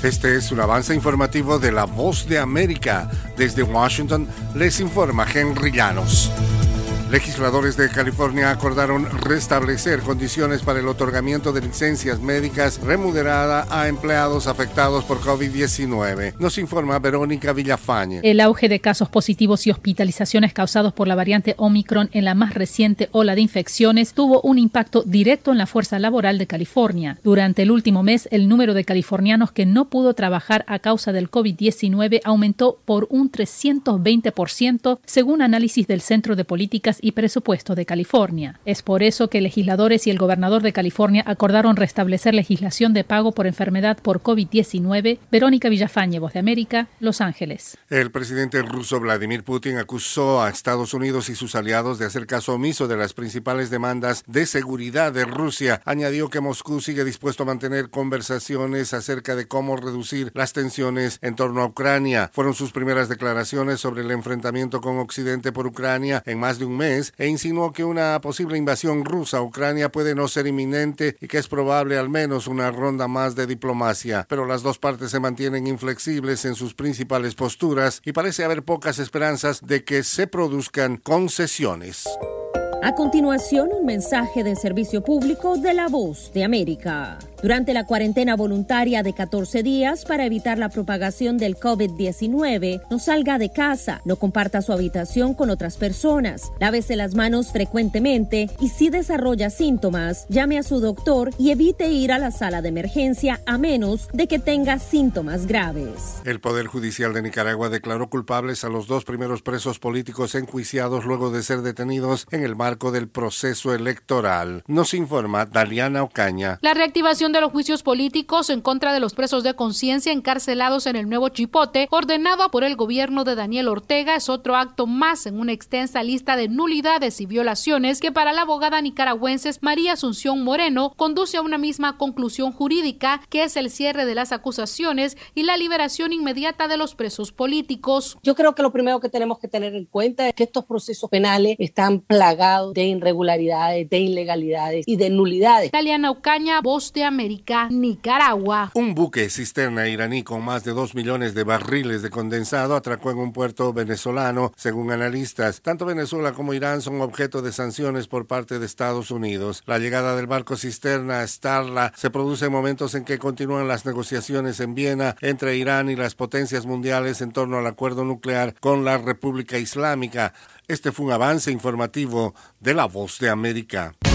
Este es un avance informativo de La Voz de América. Desde Washington les informa Henry Llanos. Legisladores de California acordaron restablecer condiciones para el otorgamiento de licencias médicas remunerada a empleados afectados por COVID-19. Nos informa Verónica Villafañe. El auge de casos positivos y hospitalizaciones causados por la variante Omicron en la más reciente ola de infecciones tuvo un impacto directo en la fuerza laboral de California. Durante el último mes, el número de californianos que no pudo trabajar a causa del COVID-19 aumentó por un 320%, según análisis del Centro de Políticas y Presupuesto de California. Es por eso que legisladores y el gobernador de California acordaron restablecer legislación de pago por enfermedad por COVID-19. Verónica Villafañe, Voz de América, Los Ángeles. El presidente ruso Vladimir Putin acusó a Estados Unidos y sus aliados de hacer caso omiso de las principales demandas de seguridad de Rusia. Añadió que Moscú sigue dispuesto a mantener conversaciones acerca de cómo reducir las tensiones en torno a Ucrania. Fueron sus primeras declaraciones sobre el enfrentamiento con Occidente por Ucrania en más de un mes, e insinuó que una posible invasión rusa a Ucrania puede no ser inminente y que es probable al menos una ronda más de diplomacia. Pero las dos partes se mantienen inflexibles en sus principales posturas y parece haber pocas esperanzas de que se produzcan concesiones. A continuación, un mensaje del servicio público de La Voz de América. Durante la cuarentena voluntaria de 14 días para evitar la propagación del COVID-19, no salga de casa, no comparta su habitación con otras personas, lávese las manos frecuentemente y si desarrolla síntomas, llame a su doctor y evite ir a la sala de emergencia a menos de que tenga síntomas graves. El Poder Judicial de Nicaragua declaró culpables a los dos primeros presos políticos enjuiciados luego de ser detenidos en el marco del proceso electoral. Nos informa Daliana Ocaña. La reactivación de los juicios políticos en contra de los presos de conciencia encarcelados en el Nuevo Chipote, ordenado por el gobierno de Daniel Ortega, es otro acto más en una extensa lista de nulidades y violaciones que para la abogada nicaragüense María Asunción Moreno conduce a una misma conclusión jurídica, que es el cierre de las acusaciones y la liberación inmediata de los presos políticos. Yo creo que lo primero que tenemos que tener en cuenta es que estos procesos penales están plagados de irregularidades, de ilegalidades y de nulidades. Daliana Ocaña, Voz de América, Nicaragua. Un buque cisterna iraní con más de 2 millones de barriles de condensado atracó en un puerto venezolano, según analistas. Tanto Venezuela como Irán son objeto de sanciones por parte de Estados Unidos. La llegada del barco cisterna Starla se produce en momentos en que continúan las negociaciones en Viena entre Irán y las potencias mundiales en torno al acuerdo nuclear con la República Islámica. Este fue un avance informativo de La Voz de América.